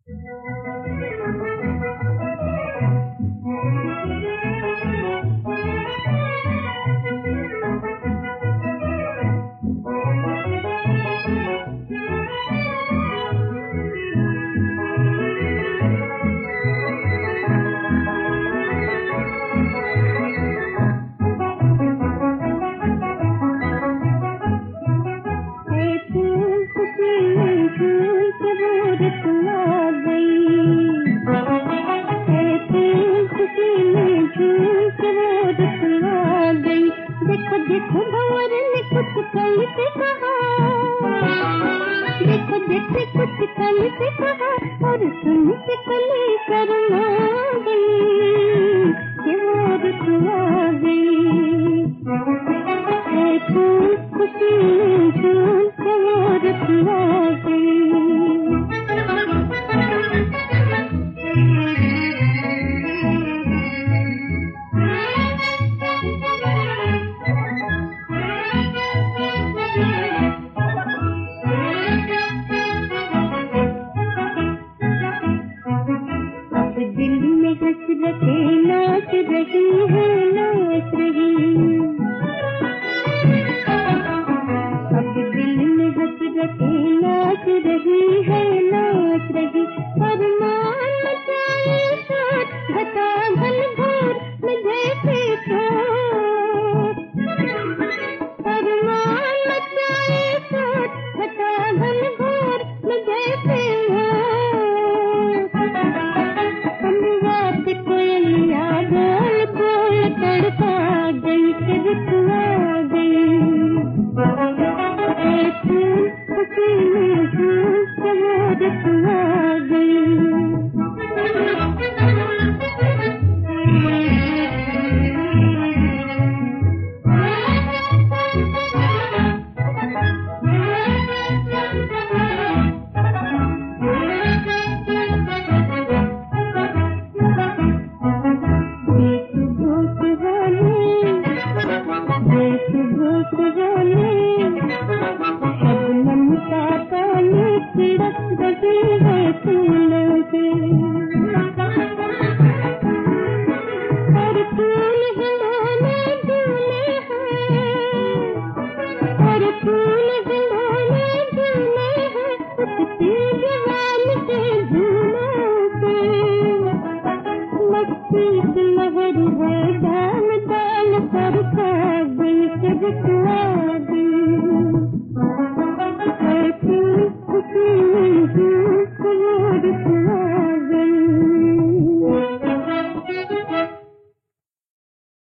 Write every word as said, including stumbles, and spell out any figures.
देखो भंवर ने कुछ कल से कहा, देखो देखो कुछ कल से कहा, और सुन के कली शर्मा गई कि वो रुसवा गई। है तू खुशी सुन के वो रुसवा गई। नाच रही है नाच रही, अब दिल में हसरते नाच रही है नाच रही। अरमान मचाए शोर घटा घन घोर में जैसे शोर, अरमान मचाए शोर घटा घन घोर में जैसे बोल बोल तड़पा गई कि रुसवा गई। ऐसी खुशी में हूँ कि वो रुसवा गई। फूल